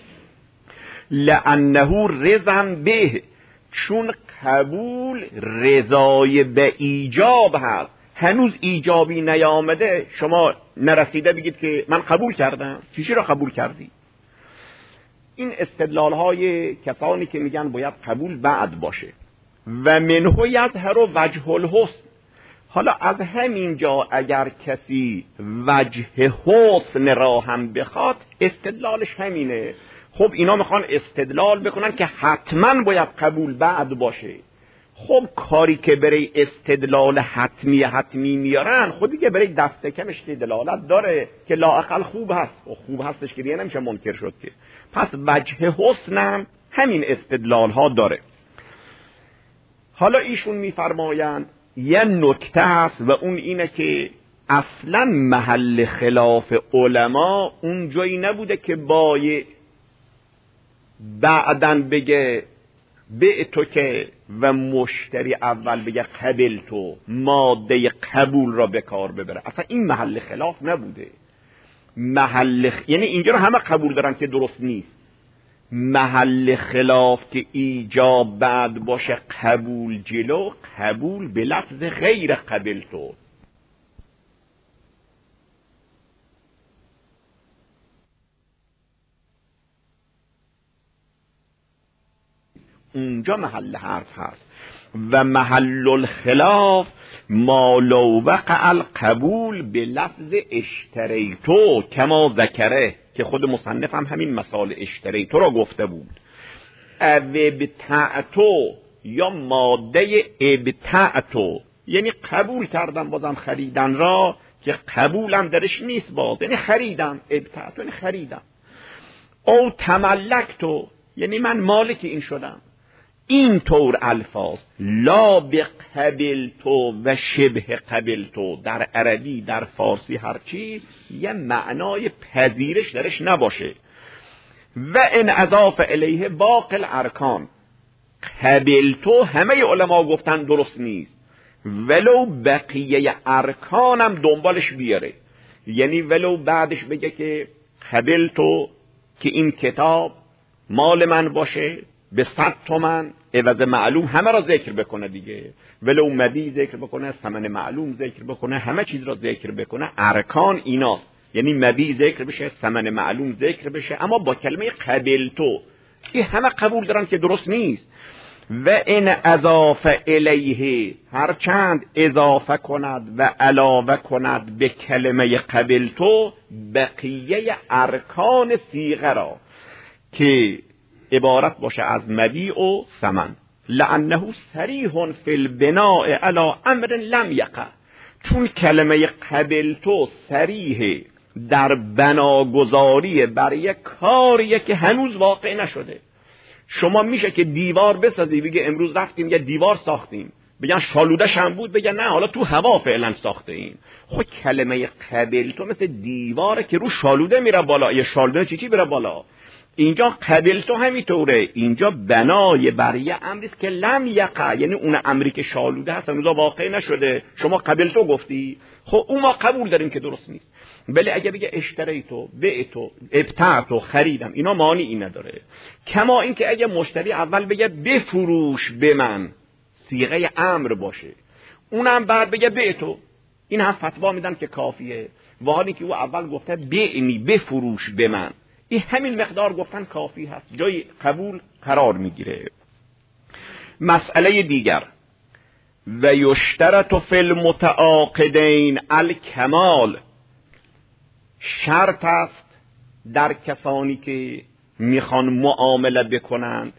لانه رضا به، چون قبول رضای به ایجاب هست. هنوز ایجابی نیامده، شما نرسیده بگید که من قبول کردم. چیزی را قبول کردی؟ این استدلال های کسانی که میگن باید قبول بعد باشه. و منه یظهر وجه الحسن. حالا از همین جا اگر کسی وجه حسن را هم بخواد، استدلالش همینه. خب اینا میخوان استدلال بکنن که حتما باید قبول بعد باشه. خب کاری که برای استدلال حتمی میارن، خب دیگه برای دست کمش که دلالت داره که لااقل خوب هست. و خوب هستش که دیگه نمیشه منکر شد که. پس وجه حسنم همین استدلال ها داره. حالا ایشون میفرمایند یه نکته هست و اون اینه که اصلا محل خلاف علما اون جایی نبوده که بای بعدن بگه به تو که و مشتری اول بگه قبل تو، ماده قبول را به کار ببره. اصلا این محل خلاف نبوده. یعنی اینجا رو همه قبول دارن که درست نیست. محل خلاف که ایجاب بعد باشه قبول جلو، قبول به لفظ غیر قبل تو. اونجا محل حرف هست. و محل الخلاف ما لو وقع القبول به لفظ اشتریتو کما ذکره، که خود مصنف هم همین مثال اشتریتو را گفته بود. ابتعتو یا ماده ابتعتو، یعنی قبول کردم بازم خریدن را، که قبولم درش نیست باز، یعنی خریدم. ابتعتو یعنی خریدم. او تملکتو یعنی من مالک این شدم. این طور الفاظ لا به قبل تو و شبه قبل تو در عربی در فارسی هرچی یه معنای پذیرش درش نباشه. و ان اضاف الیه باقی الارکان، قبل تو همه علما گفتن درست نیست، ولو بقیه ارکانم دنبالش بیاره. یعنی ولو بعدش بگه که قبل تو که این کتاب مال من باشه به 100 تومن عوض معلوم، همه را ذکر بکنه دیگه. ولو مبی ذکر بکنه، ثمن معلوم ذکر بکنه، همه چیز را ذکر بکنه. ارکان ایناست. یعنی مبی ذکر بشه، ثمن معلوم ذکر بشه، اما با کلمه قبل تو. این همه قبول دارن که درست نیست. و ان اضاف الیه، هرچند اضافه کند و علاوه کند به کلمه قبل تو بقیه ارکان صیغه را که عبارت باشه از مبیع و ثمن، لانه صریح فی البناء علی امر لم یقع، چون کلمه قبل تو صریح در بناگذاری بر یک کاریه که هنوز واقع نشده. شما میشه که دیوار بسازی، بگه امروز رفتیم یه دیوار ساختیم، بگن شالودش هم بود، بگن نه حالا تو هوا فعلا ساخته ایم. خب کلمه قبل تو مثل دیواره که رو شالوده میره بالا، یه شالوده چی میره بالا. اینجا قبل تو همینطوره، اینجا بنای بر یه امریست که لم یقع، یعنی اون امری که شالوده هست هنوز واقع نشده. شما قبل تو گفتی، خب اون ما قبول داریم که درست نیست. ولی اگه بگه اشتریتو، بعتو، ابتعتو، خریدم، اینا مانعی نداره. کما این که اگه مشتری اول بگه بفروش به من، صیغه امر باشه، اونم بعد بگه بعتو، این هم فتوا میدن که کافیه. و حالی که او اول گفته بعنی، بفروش به من، این همین مقدار گفتن کافی هست، جای قبول قرار میگیره. مسئله دیگر، و یشترط فی المتعاقدین الکمال، شرط است در کسانی که میخوان معامله بکنند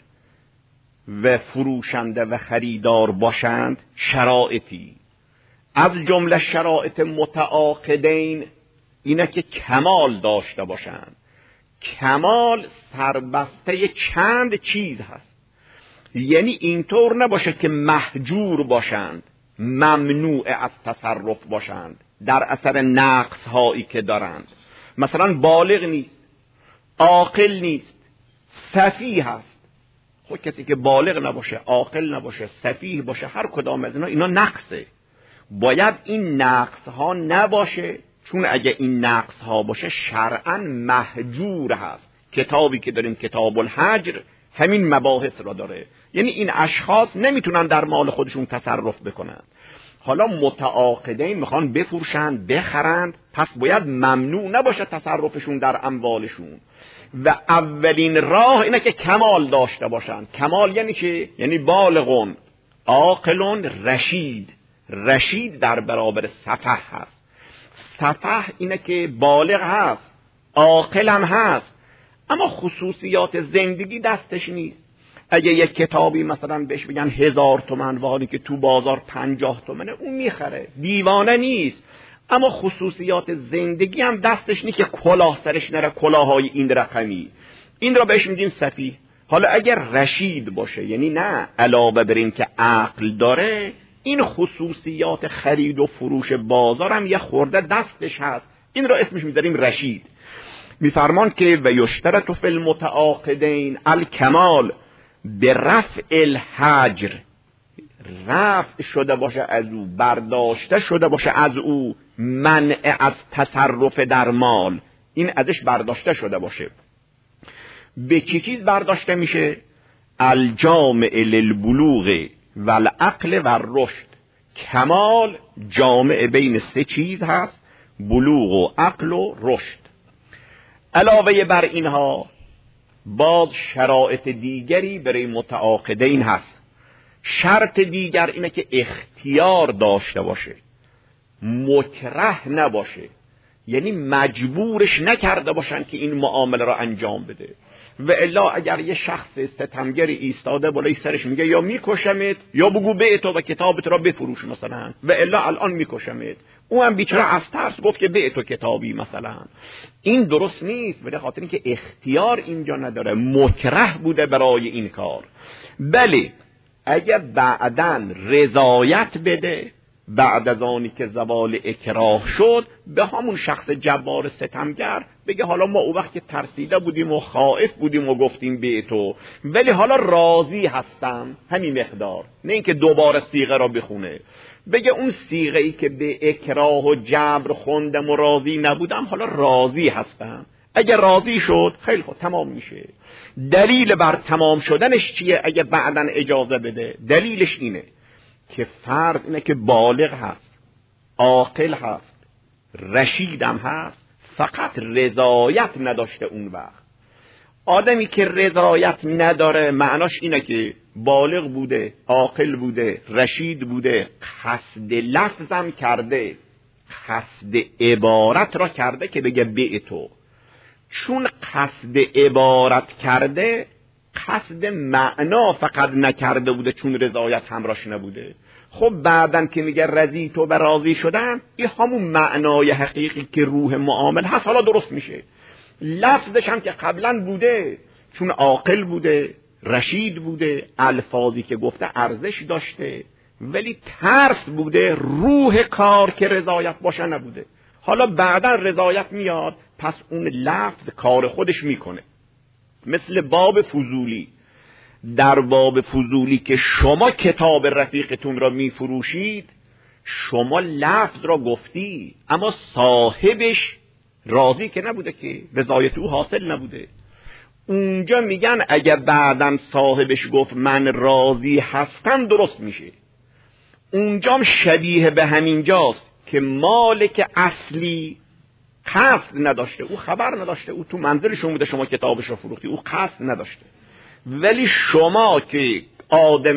و فروشنده و خریدار باشند شرایطی. از جمله شرایط متعاقدین اینه که کمال داشته باشند. کمال سربسته چند چیز هست. یعنی اینطور نباشه که محجور باشند، ممنوع از تصرف باشند در اثر نقص هایی که دارند. مثلا بالغ نیست، عاقل نیست، سفیه هست. خود کسی که بالغ نباشه، عاقل نباشه، سفیه باشه، هر کدام از اینا نقصه. باید این نقص ها نباشه، چون اگه این نقص ها باشه شرعاً محجور هست. کتابی که داریم کتاب الحجر همین مباحث را داره، یعنی این اشخاص نمیتونن در مال خودشون تصرف بکنن. حالا متعاقدین میخوان بفروشند، بخرند، پس باید ممنوع نباشه تصرفشون در اموالشون. و اولین راه اینه که کمال داشته باشند. کمال یعنی چه؟ یعنی بالغون، عاقلون، رشید. رشید در برابر سفه هست. سفه اینه که بالغ هست، عاقل هم هست، اما خصوصیات زندگی دستش نیست. اگه یک کتابی مثلا بهش بگن 1000 تومن و حالی که تو بازار 50 تومنه، اون میخره. دیوانه نیست، اما خصوصیات زندگی هم دستش نیست که کلاه سرش نره، کلاهای این رقمی. این را بهش میگیم سفیه. حالا اگر رشید باشه، یعنی نه علاوه بر این که عقل داره، این خصوصیات خرید و فروش بازار هم یه خورده دستش هست، این را اسمش میذاریم رشید. میفرمان که و یشترط فی المتعاقدین الکمال به رفع الحجر، رفع شده باشه از او، برداشته شده باشه از او منع از تصرف در مال، این ازش برداشته شده باشه. به چی چیز برداشته میشه؟ الجامع للبلوغ والعقل والرشد. کمال جامع بین 3 چیز هست، بلوغ و عقل و رشد. علاوه بر اینها باز شرایط دیگری برای متعاقدین هست. شرط دیگر اینه که اختیار داشته باشه، مکره نباشه، یعنی مجبورش نکرده باشن که این معامله را انجام بده. و الا اگر یه شخص ستمگری ایستاده بالای سرش میگه یا میکشمت یا بگو به تو و کتابت را بفروش مثلا، و الا الان میکشمت، اون هم بیچاره از ترس گفت که به تو کتابی مثلا، این درست نیست. به خاطر اینکه اختیار اینجا نداره، مکره بوده برای این کار. بله اگه بعدن رضایت بده، بعد از آنی که زوال اکراه شد، به همون شخص جبار ستمگر بگه حالا ما اون وقت که ترسیده بودیم و خائف بودیم و گفتیم به تو، ولی حالا راضی هستم، همین مقدار. نه اینکه دوباره صیغه را بخونه، بگه اون صیغه ای که به اکراه و جبر خوندم و راضی نبودم، حالا راضی هستم. اگه راضی شد خیلی خوب، تمام میشه. دلیل بر تمام شدنش چیه؟ اگه بعدن اجازه بده، دلیلش اینه که فرد اینه که بالغ هست، عاقل هست، رشیدم هست، فقط رضایت نداشته. اون وقت آدمی که رضایت نداره معناش اینه که بالغ بوده، عاقل بوده، رشید بوده، قصد لفظم کرده، قصد عبارت را کرده که بگه به تو. چون قصد عبارت کرده، قصد معنا فقط نکرده بوده، چون رضایت همراش نبوده. خب بعدن که میگه رضیت و راضی شدم، این همون معنای حقیقی که روح معامل هست حالا درست میشه. لفظش هم که قبلا بوده، چون عاقل بوده، رشید بوده، الفاظی که گفته ارزش داشته، ولی ترس بوده، روح کار که رضایت باشه نبوده. حالا بعدا رضایت میاد، پس اون لفظ کار خودش میکنه. مثل باب فضولی. در باب فضولی که شما کتاب رفیقتون را میفروشید، شما لفظ را گفتی، اما صاحبش راضی که نبوده، که رضایت او حاصل نبوده. اونجا میگن اگر بعداً صاحبش گفت من راضی هستم، درست میشه. اونجا شبیه به همینجاست که مالک اصلی قصد نداشته، او خبر نداشته، او تو منزلش بوده، شما کتابش رو فروختی، او قصد نداشته. ولی شما که آدم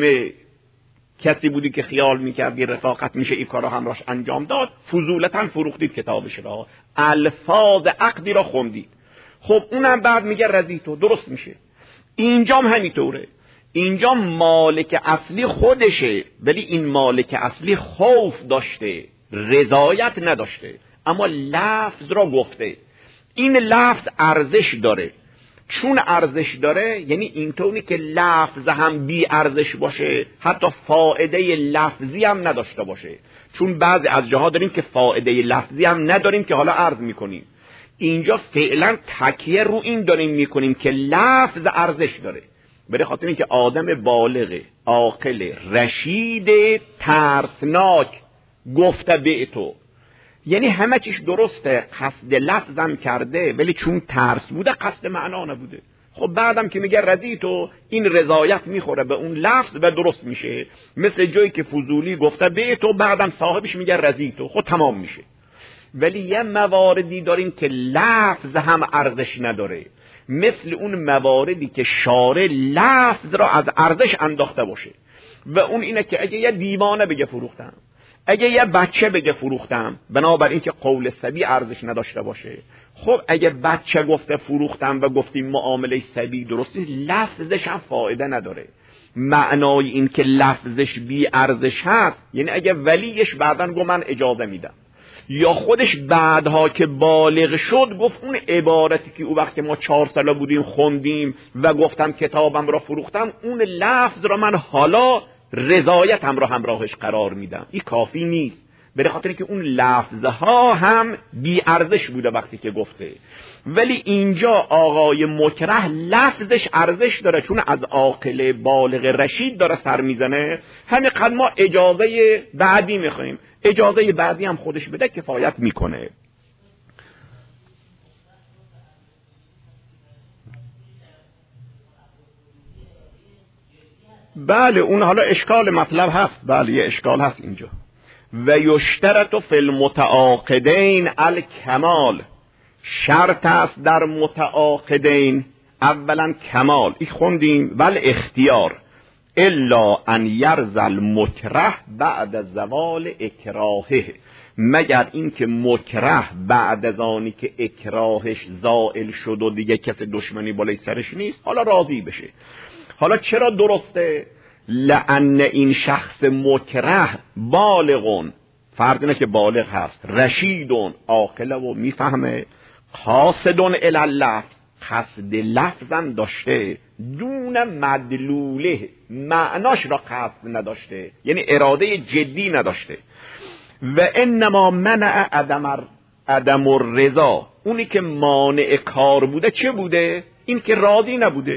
کسی بودی که خیال میکردی رفاقت میشه این کارا همراش انجام داد، فضولتاً فروختید کتابش را، الفاظ عقدی را خوندید. خب اونم بعد میگه رضیتو، درست میشه. اینجام همینطوره. اینجا مالک اصلی خودشه، ولی این مالک اصلی خوف داشته، رضایت نداشته، اما لفظ را گفته. این لفظ ارزش داره، چون ارزش داره یعنی اینطوری که لفظ هم بی ارزش باشه، حتی فائده لفظی هم نداشته باشه. چون بعضی از جاها داریم که فائده لفظی هم نداریم که حالا عرض میکنیم. اینجا فعلا تکیه رو این داریم میکنیم که لفظ ارزش داره، برای خاطر اینکه آدم بالغ عاقل رشید ترسناک گفته به تو، یعنی همه چیش درسته، قصد لفظم کرده ولی چون ترس بوده قصد معنا نبوده. خب بعدم که میگه رضیتو، این رضایت میخوره به اون لفظ و درست میشه. مثل جایی که فضولی گفته به تو، بعدم صاحبش میگه رضیتو، خب تمام میشه. ولی یه مواردی داریم که لفظ هم ارزش نداره، مثل اون مواردی که شارع لفظ را از ارزش انداخته باشه، و اون اینه که اگه یه دیوانه بگه فروختم، اگه یه بچه بگه فروختم، بنابراین که قول سبی ارزش نداشته باشه. خب اگه بچه گفته فروختم و گفتیم معامله سبی درسته، لفظش هم فایده نداره. معنای این که لفظش بی ارزش هست یعنی اگه ولیش بعدن گفت من اجازه میدم، یا خودش بعدها که بالغ شد گفت اون عبارتی که او وقت ما 4 ساله بودیم خوندیم و گفتم کتابم را فروختم، اون لفظ را من حالا رضایتم را همراهش قرار میدم، این کافی نیست. به خاطر که اون لفظها هم بی ارزش بوده وقتی که گفته. ولی اینجا آقای مکره لفظش ارزش داره، چون از عاقل بالغ رشید داره سر میزنه. همین قد ما اجازه بعدی میخوایم، اجازه بعدی هم خودش بده کفایت میکنه. بله اون حالا اشکال مطلب هست، بله یه اشکال هست اینجا. و یشترط فی المتعاقدین الکمال، شرط است در متعاقدین اولا کمال، این خوندیم، ول اختیار الا ان یرضی المکره بعد زوال اکراهه، مگر اینکه مکره بعد از آنی که اکراهش زائل شد و دیگه کسی دشمنی بالای سرش نیست حالا راضی بشه. حالا چرا درسته؟ لأن این شخص مکره بالغون، فرض اینه که بالغ هست، رشیدون عاقله و میفهمه، قاصدون الی اللفظ، قصد لفظم داشته، دون مدلوله، معناش را قصد نداشته، یعنی اراده جدی نداشته. و انما منع عدم الرضا، اونی که مانع کار بوده چه بوده؟ این که راضی نبوده.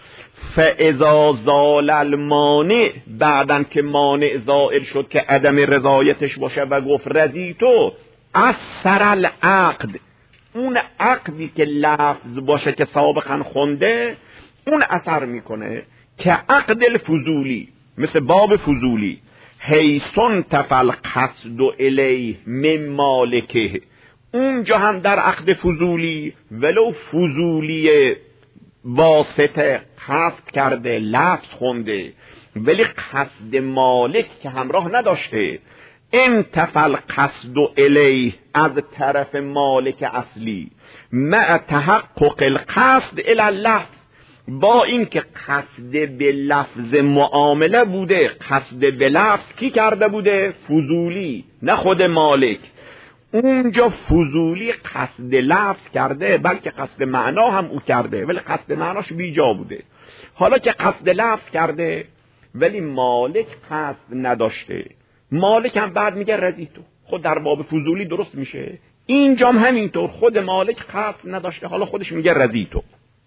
فاذا زال المانع، بعدن که مانع زائل شد که عدم رضایتش باشه و گفت رضیتو، اثر العقد، اون عقدی که لفظ باشه که سابقا خونده اون اثر میکنه، که عقد الفضولی، مثل باب فضولی، حیثن تفل قصد الیه من مالکه، اونجا هم در عقد فضولی ولو فضولی واسطه قصد کرده لفظ خونده ولی قصد مالک که همراه نداشته، انتفل قصد الیه از طرف مالک اصلی مع تحقق القصد الی اللفظ، با این که قصد به لفظ معامله بوده، قصد به لفظ کی کرده بوده؟ فضولی، نه خود مالک. اونجا فضولی قصد لفظ کرده بلکه قصد معنا هم او کرده ولی قصد معناش بیجا بوده. حالا که قصد لفظ کرده ولی مالک قصد نداشته، مالک هم بعد میگه رضیتو، خود در باب فضولی درست میشه. اینجا هم همینطور، خود مالک قصد نداشته حالا خودش میگه رضیتو.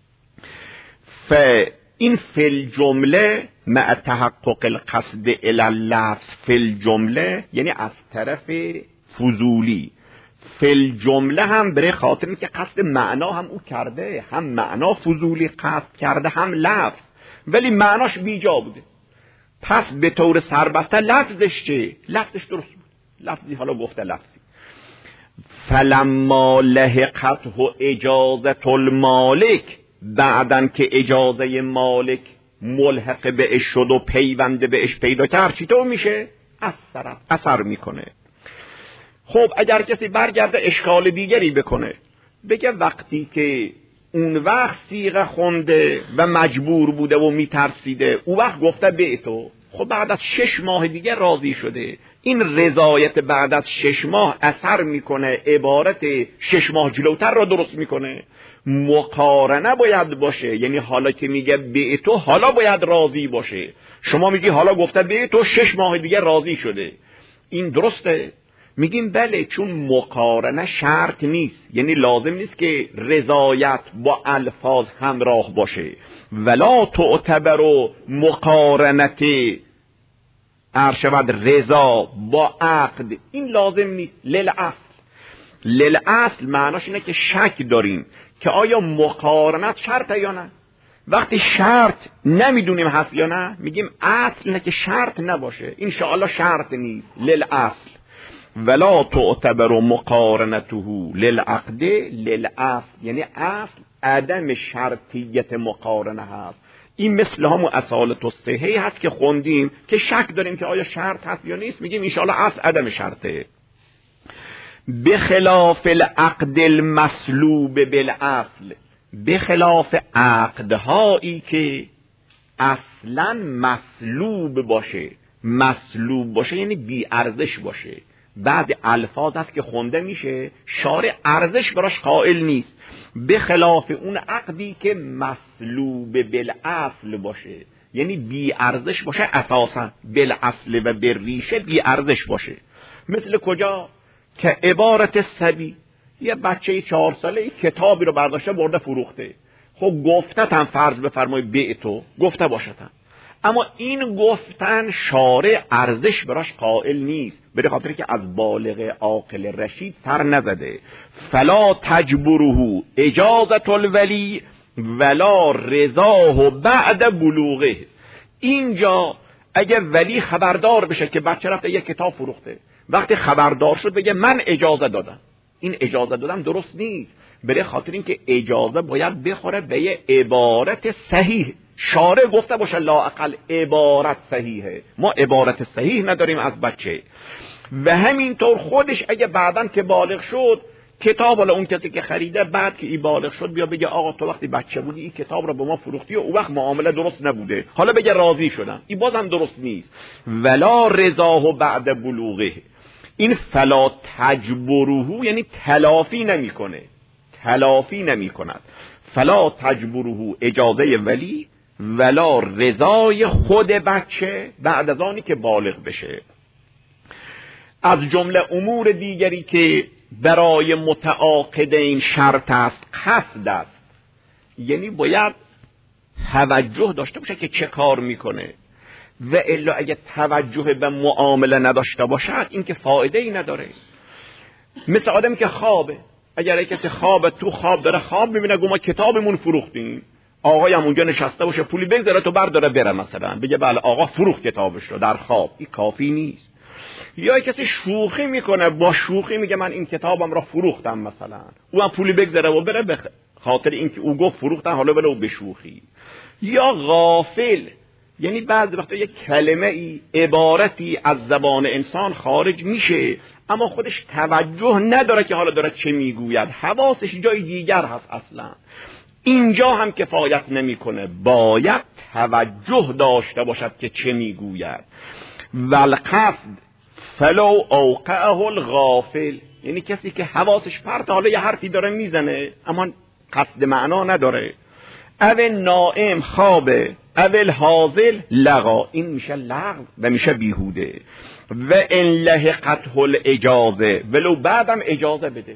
این فی الجمله مع تحقق القصد الی اللفظ فی الجمله، یعنی از طرف فضولی. فی الجمله هم برای خاطر اینکه قصد معنا هم او کرده، هم معنا فضولی قصد کرده هم لفظ، ولی معناش بیجا بوده. پس به طور سربسته لفظش چه؟ لفظش درست بود، لفظی حالا گفته لفظی. فلما لحقته اجازت المالک، بعدن که اجازه مالک ملحق بهش شد و پیونده بهش پیدا کرد، چطور میشه؟ اثر میکنه. خب اگر کسی برگرده اشکال دیگری بکنه، بگه وقتی که اون وقت صیغه خونده و مجبور بوده و میترسیده، اون وقت گفته به تو، خب بعد از 6 ماه دیگه راضی شده. این رضایت بعد از 6 ماه اثر میکنه، عبارت 6 ماه جلوتر را درست میکنه. مقارنه باید باشه، یعنی حالا که میگه به تو حالا باید راضی باشه. شما میگی حالا گفته به تو 6 ماه دیگه راضی شده، این درسته؟ میگیم بله، چون مقارنه شرط نیست، یعنی لازم نیست که رضایت با الفاظ همراه باشه. ولا تعتبر مقارنت ارشد رضا با عقد، این لازم نیست. للأصل معناش اینه که شک داریم که آیا مقارنت شرطه یا نه. وقتی شرط نمیدونیم هست یا نه، میگیم اصل اینه که شرط نباشه. این شاءالله شرط نیست، للأصل. ولا تعتبر مقارنته للعقد للأصل، یعنی اصل عدم شرطیت مقارنه هست. این مثل همون اصالت الصحیح هست که خوندیم که شک داریم که آیا شرط هست یا نیست، میگیم انشاءالله اصل عدم شرطه. بخلاف العقد المسلوب بالاصل، بخلاف عقدهایی که اصلا مسلوب باشه. مسلوب باشه یعنی بی ارزش باشه. بعد الفاظ هست که خونده میشه شارع ارزش براش قائل نیست، به خلاف اون عقدی که مسلوب بالاصل باشه، یعنی بی ارزش باشه اساسا، بالاصل و بالریشه بی ارزش باشه. مثل کجا؟ که عبارت سبی، یه بچه 4 ساله کتابی رو برداشته برده فروخته. خب گفتتم فرض بفرمای بعتو، گفته باشتم، اما این گفتن شارع ارزش براش قائل نیست، به خاطر که از بالغ عاقل رشید سر نزده. فلا تجبره اجازت الولی ولا رضاه بعد بلوغه. اینجا اگه ولی خبردار بشه که بچه رفته یک کتاب فروخته، وقتی خبردار شد بگه من اجازه دادم، این اجازه دادم درست نیست، به خاطر اینکه اجازه باید بخوره به یه عبارت صحیح. شارع گفته باشه لااقل عبارت صحیحه، ما عبارت صحیح نداریم از بچه. و همینطور خودش اگه بعداً که بالغ شد کتاب، ولی اون کسی که خریده بعد که این بالغ شد بیا بگه آقا تو وقتی بچه بودی این کتاب رو به ما فروختی و اون وقت معامله درست نبوده، حالا بگه راضی شدم، این بازم درست نیست. ولا رضاه بعد بلوغه، این فلا تجبره یعنی تلافی نمیکنه، تلافی نمیکند. فلا تجبره اجازه ولی ولا رضای خود بچه بعد از آنی که بالغ بشه. از جمله امور دیگری که برای متعاقدین شرط است قصد است، یعنی باید توجه داشته باشه که چه کار میکنه، و الا اگه توجه به معامله نداشته باشد این که فایده ای نداره. مثل آدمی که خوابه، اگر کسی خوابه تو خواب داره خواب میبینه گفت ما کتابمون فروختیم، آقای هم اونجا نشسته باشه پولی بگذاره تو برداره بره، مثلا بگه بله آقا فروخت کتابش رو در خواب، این کافی نیست. یا کسی شوخی میکنه، با شوخی میگه من این کتابم را فروختم مثلا، او هم پولی بگذاره و بره خاطر اینکه او گفت فروختن حالا بله او به شوخی. یا غافل، یعنی بعضی وقتا یک کلمه ای عبارتی از زبان انسان خارج میشه اما خودش توجه نداره که حالا داره چه میگوید، حواسش جای دیگر هست اصلا. اینجا هم کفایت نمیکنه، باید توجه داشته باشد که چه میگوید. والقصد فلو اوقعه الغافل، یعنی کسی که حواسش پرت، حالا یه حرفی داره میزنه اما قصد معنا نداره. اول نائم خوابه، اول حاضل لغا، این میشه لغو و میشه بیهوده. و ان لحقته الاجازه، ولو بعدم اجازه بده.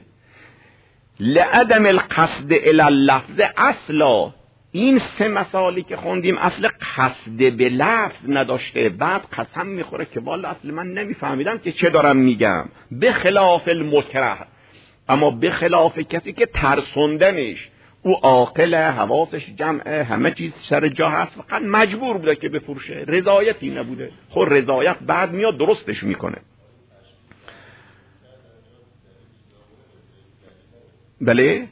لعدم القصد الی اللفظ اصلا، این 3 مثالی که خوندیم اصل قصد به لفظ نداشته، بعد قسم میخوره که والا اصل من نمیفهمیدم که چه دارم میگم. به خلاف المکره، اما به خلاف کسی که ترسوندنش، او عاقل، حواسش جمعه، همه چیز سر جا هست، فقط مجبور بوده که بفروشه، رضایتی نبوده. خب رضایت بعد میاد درستش میکنه. بله،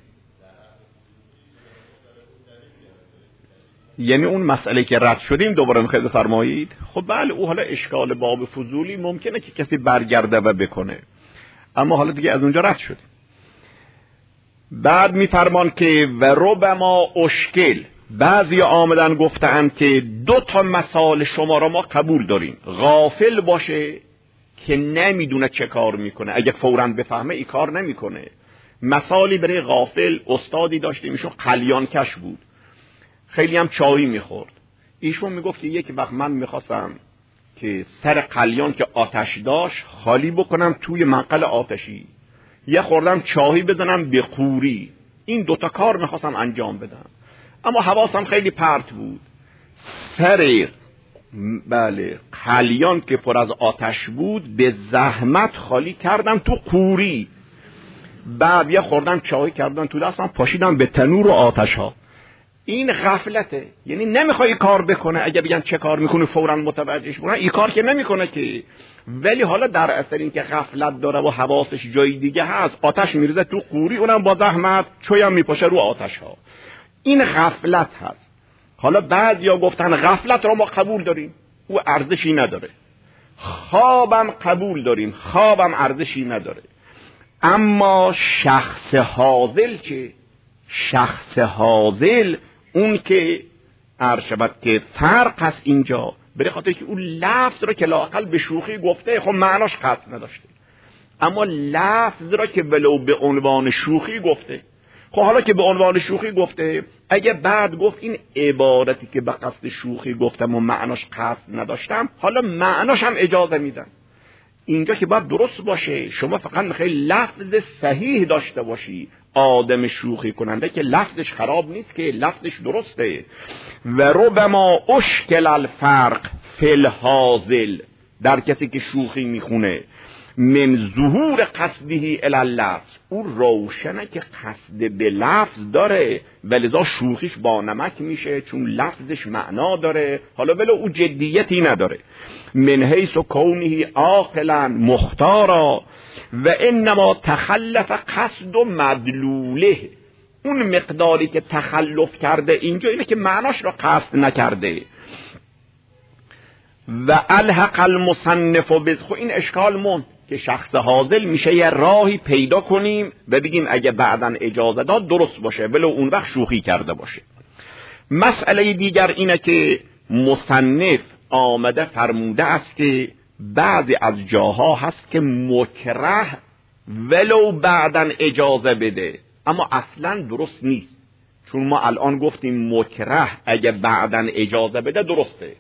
یعنی اون مسئله که رد شدیم دوباره میخواید بفرمایید. خب بله، او حالا اشکال باب فضولی ممکنه که کسی برگرده و بکنه، اما حالا دیگه از اونجا رد شدیم. بعد میفرمان که و ربما اشکل، بعضی آمدن گفتن که 2 مثال شما را ما قبول داریم. غافل باشه که نمیدونه چه کار میکنه، اگه فوراً بفهمه ای کار نمیکنه. مثالی برای غافل استادی داشتیم، ایشون قلیان کش بود، خیلی هم چایی میخورد. ایشون میگفت که یک وقت من میخواستم که سر قلیان که آتش داشت خالی بکنم توی منقل آتشی، یه خوردم چاهی بزنم به قوری. این 2 کار میخواستم انجام بدم، اما حواسم خیلی پرت بود. سر قلیان که پر از آتش بود به زحمت خالی کردم تو قوری، بعد یه خوردم چاهی کردم تو دستم، پاشیدم به تنور و آتش ها. این غفلته، یعنی نمیخوای کار بکنه. اگه بگن چه کار میکنه فوراً متوجهش بکنه، این کار که نمیکنه که. ولی حالا در اثر این که غفلت داره و حواسش جای دیگه هست، آتش میریزه تو قوری، اونم با زحمت چوی هم میپاشه رو آتش ها. این غفلت هست. حالا بعضیا گفتن غفلت را ما قبول داریم، او ارزشی نداره. خوابم قبول داریم، خوابم ارزشی نداره. اما شخص حاضل چه؟ شخص حاضل اون که ارشبت که فرق هست اینجا، برای خاطر که اون لفظ را که لااقل به شوخی گفته، خب معناش قصد نداشته، اما لفظ را که ولو به عنوان شوخی گفته، خب حالا که به عنوان شوخی گفته، اگه بعد گفت این عبارتی که به قصد شوخی گفتم و معناش قصد نداشتم، حالا معناش هم اجازه میدن. اینجا که باید درست باشه، شما فقط میخوای لفظ صحیح داشته باشی. آدم شوخی کننده که لفظش خراب نیست، که لفظش درسته. و ربما اشکل الفرق فی الحاضل، در کسی که شوخی میخونه، من ظهور قصده الی اللفظ، او روشنه که قصد به لفظ داره، ولذا شوخیش با نمک میشه، چون لفظش معنا داره، حالا ولو او جدیتی نداره. من حیث کونه عاقلا مختارا و انما تخلف قصد و مدلوله، اون مقداری که تخلف کرده اینجا اینه که معناش را قصد نکرده. و الحق المصنف بذخو، این اشکال مون که شخص حاضل میشه یه راهی پیدا کنیم و بگیم اگه بعداً اجازه داد درست باشه، ولو اون وقت شوخی کرده باشه. مسئله دیگر اینه که مصنف آمده فرموده است که بعضی از جاها هست که مکره ولو بعداً اجازه بده، اما اصلاً درست نیست. چون ما الان گفتیم مکره اگه بعداً اجازه بده درسته.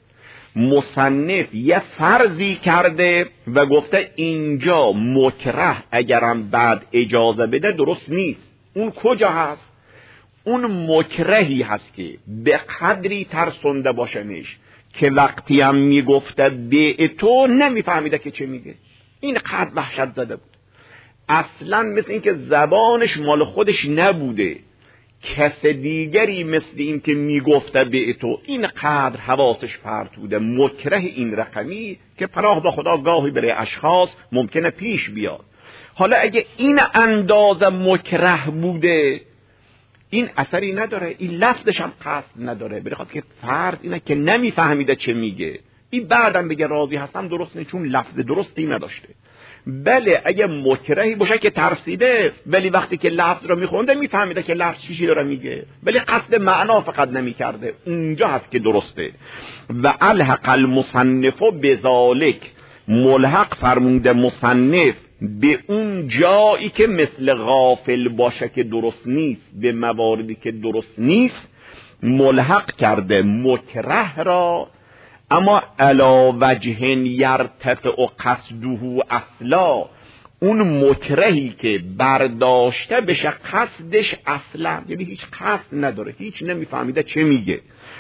مصنف یه فرضی کرده و گفته اینجا مکره اگرم بعد اجازه بده درست نیست. اون کجا هست؟ اون مکرهی هست که به قدری ترسونده باشنش که وقتی هم میگفته به تو نمیفهمیده که چه میگه. این قدر وحشت زده بود، اصلا مثل این که زبانش مال خودش نبوده، کس دیگری مثل این که میگفته به تو. این قدر حواسش پرت بوده. مکره این رقمی که پناه با خدا گاهی برای اشخاص ممکنه پیش بیاد. حالا اگه این اندازه مکره بوده، این اثری نداره، این لفظش هم قصد نداره، بخاطر که فرد اینه که نمیفهمیده چه میگه. این بعدم بگه راضی هستم درست نیست، چون لفظ درستی نداشته. بله اگه مکرهی باشه که ترسیده، ولی وقتی که لفظ رو میخونده میفهمیده که لفظ چیزی داره میگه، ولی قصد معنا فقط نمیکرده، اونجا هست که درسته. و الحق المصنف بذالک، ملحق فرموده مصنف به اون جایی که مثل غافل باشه که درست نیست، به مواردی که درست نیست ملحق کرده مکره را، اما علا وجه یرتفع قصده اصلا، اون مکرهی که برداشته بشه قصدش اصلا، یعنی هیچ قصد نداره، هیچ نمیفهمیده چه میگه.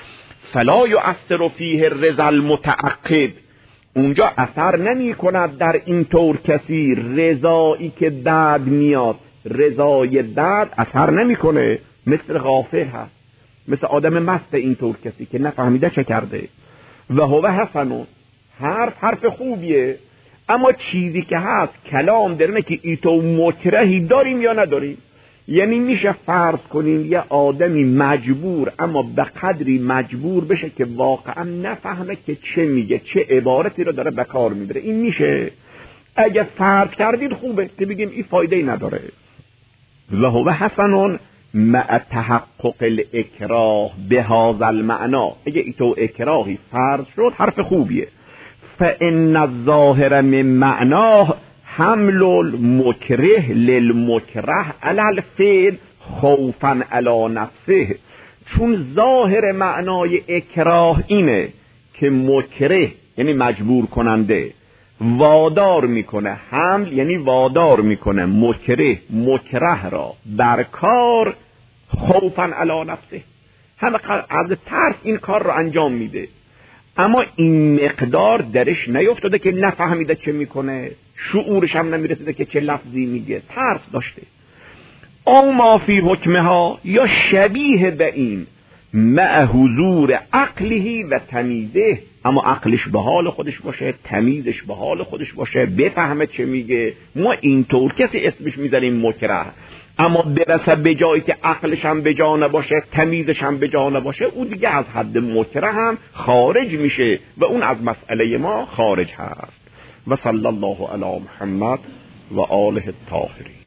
فلا یؤثر فیه الرضا المتعقب، اونجا اثر نمی کند در این طور کسی رضایی که بعد میاد، رضای بعد اثر نمی کنه. مثل غافل هست، مثل آدم مست این طور کسی که نفهمیده چه کرده. و هو حسنون، حرف خوبیه، اما چیزی که هست کلام درنه که ایتو مکرهی داریم یا نداریم. یعنی میشه فرض کنیم یه آدمی مجبور، اما به قدری مجبور بشه که واقعا نفهمه که چه میگه، چه عبارتی رو داره به کار میبره. این میشه. اگه فرض کردید خوبه که بگیم این فایده ای نداره. و هو حسنون مع تحقق الاکراه به هذا المعنا، اگه ایتو اکراهی فرض شد حرف خوبیه. فان الظاهر من معناه حمل المکره للمکره علی الفعل خوفا علی نفسه، چون ظاهر معنای اکراه اینه که مکره یعنی مجبور کننده وادار میکنه، حمل یعنی وادار میکنه مکره را بر کار خوفا علی نفسه، هم از ترس این کار رو انجام میده، اما این مقدار درش نیفتاده که نفهمیده چه میکنه، شعورش هم نمیرسیده که چه لفظی میگه، ترس داشته. او ما فی حکمها، یا شبیه به این، مع حضور عقله و تمیزه، اما عقلش به حال خودش باشه، تمیزش به حال خودش باشه، بفهمه چه میگه. ما اینطور کسی اسمش میذاریم مکره، اما برسه به جایی که عقلش هم به جا نباشه، تمیزش هم به جا نباشه، او دیگه از حد مکره هم خارج میشه و اون از مسئله ما خارج هست. و صلی الله علی محمد و آله الطاهرین.